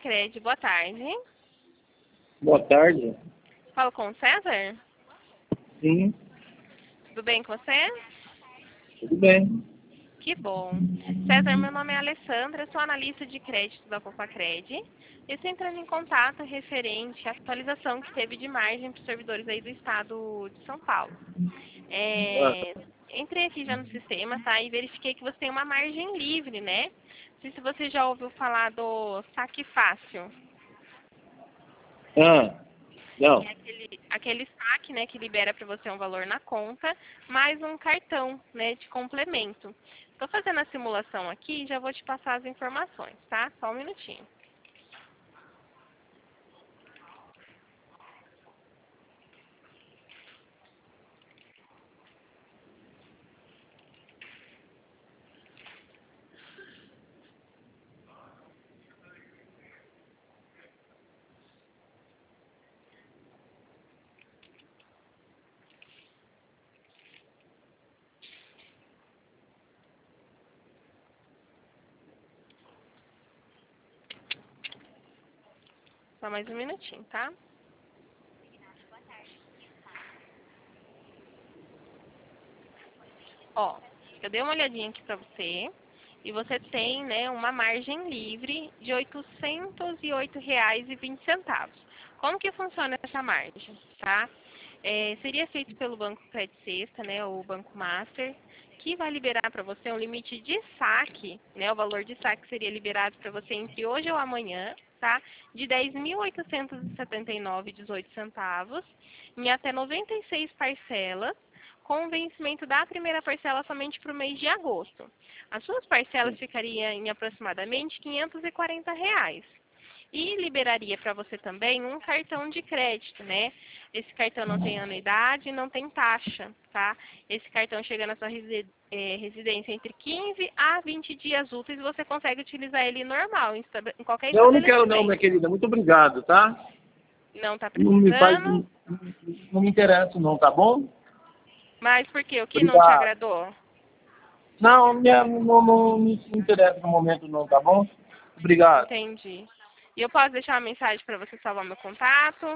Cred, boa tarde. Boa tarde. Falo com o César? Sim, Tudo bem com você? tudo bem. Que bom. César, meu nome é Alessandra, sou analista de crédito da Copacred. Eu estou entrando em contato referente à atualização que teve de margem para os servidores aí do estado de São Paulo. Entrei aqui já no sistema, tá? E verifiquei que você tem uma margem livre, né? Não sei se você já ouviu falar do Saque Fácil. Não. É aquele saque, né, que libera para você um valor na conta, mais um cartão, né, de complemento. Estou fazendo a simulação aqui e já vou te passar as informações, tá? Só um minutinho. Só mais um minutinho, tá? Ó, eu dei uma olhadinha aqui para você e você tem, né, uma margem livre de R$ 808,20. Como que funciona essa margem, tá? Seria feito pelo Banco Credit Sexta, né, ou Banco Master, que vai liberar para você um limite de saque, né, o valor de saque seria liberado para você entre hoje ou amanhã, tá? De R$ 10.879,18 em até 96 parcelas, com o vencimento da primeira parcela somente para o mês de agosto. As suas parcelas ficariam em aproximadamente R$ 540. E liberaria para você também um cartão de crédito, né? Esse cartão não tem anuidade, não tem taxa, tá? Esse cartão chega na sua residência entre 15 a 20 dias úteis e você consegue utilizar ele normal, em qualquer Eu não quero não, estabelecimento. minha querida. Muito obrigado, tá? Não está Não precisando? me interessa não, tá bom? Mas por quê? O que não te Obrigado. agradou? Não me interessa no momento não, tá bom? Obrigado. Entendi. E eu posso deixar uma mensagem para você salvar meu contato?